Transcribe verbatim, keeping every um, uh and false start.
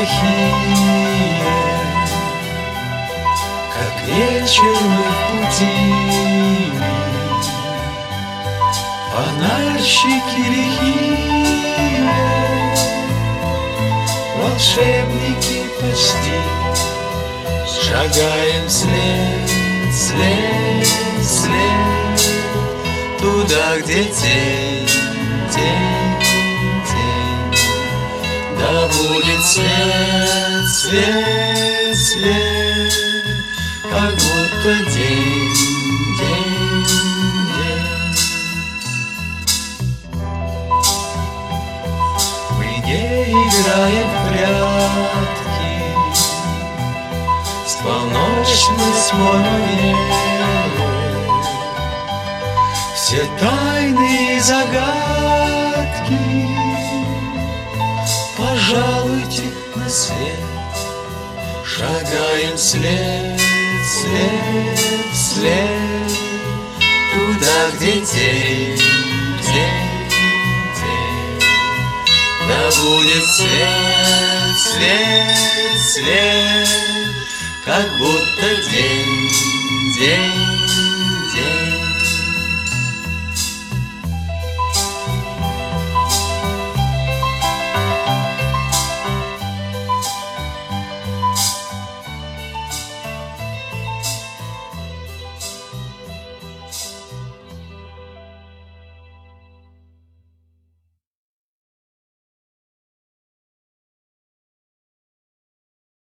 тихие, как вечер мы в пути. Фонарщики лихие, волшебники почти, шагаем вслед, вслед, вслед, туда, где тень, тень, тень. Да будет свет, свет, свет, как будто день, день, день. Мы не играем в прятки с полночной тьмой. Все тайны и загадки пожалуйте на свет. Шагаем вслед, вслед, вслед, туда, где тень, тень, тень. Да будет свет, свет, свет, как будто день, день, день.